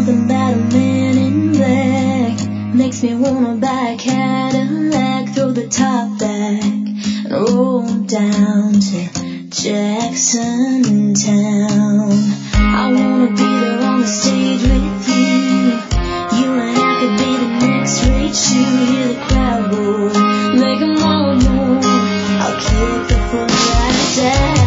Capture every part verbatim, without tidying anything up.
Something about a man in black makes me wanna buy a Cadillac, throw the top back and roll down to Jackson Town. I wanna be there on the stage with you. You and I could be the next rate shoe. Hear the crowd roar, make 'em all move. I'll kick the foot right down.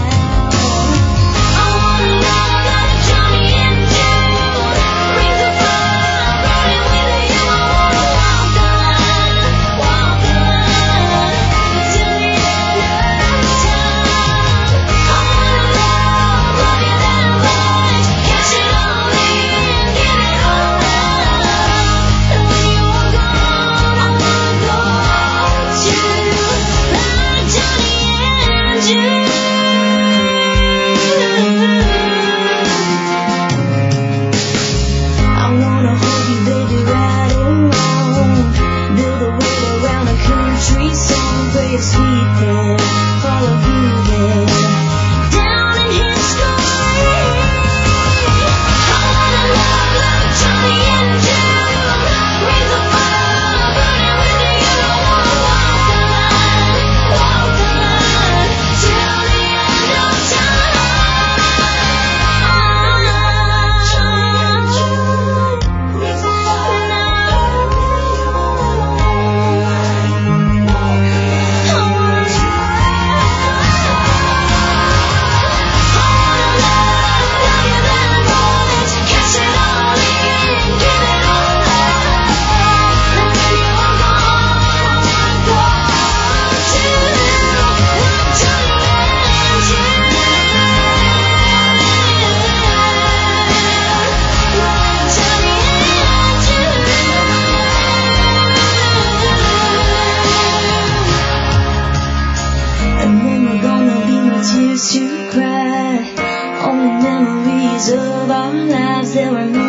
To cry, only memories of our lives. There were no